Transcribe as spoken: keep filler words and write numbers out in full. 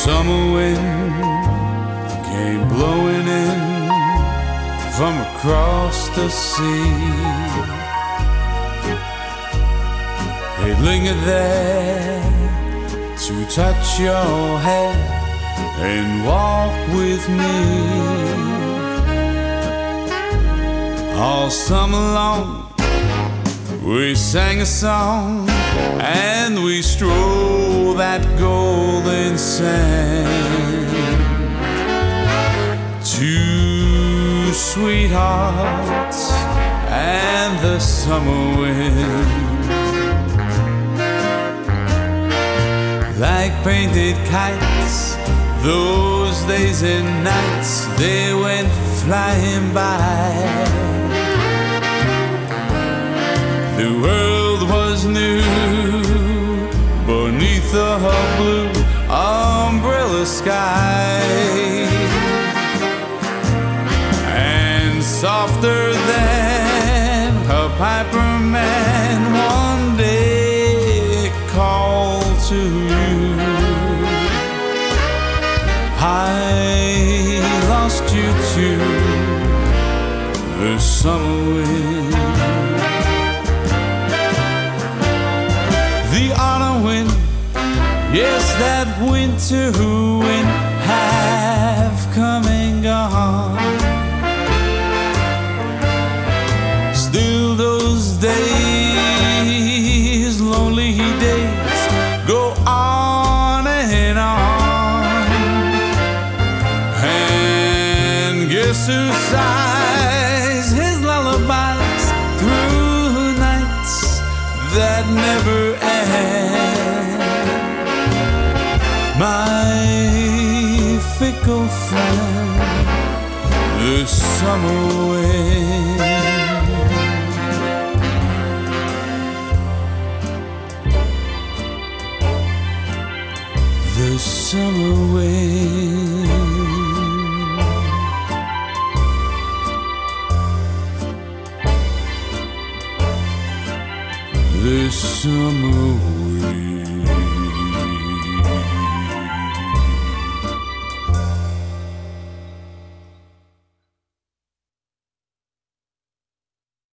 summer wind came blowing in from across the sea. It lingered there to touch your hair and walk with me. All summer long we sang a song and we strolled that golden sand. Two sweethearts and the summer wind, like painted kites, those days and nights they went flying by. The world was new beneath the blue umbrella sky, and softer than a piper man one day called to you. I lost you to the summer wind. The autumn wind, yes, that winter wind, have come and gone. Still those days, lonely days, go on and on. And guess who sighs his lullabies through nights that never end? My fickle friend, the summer wind. The summer wind. The summer wind.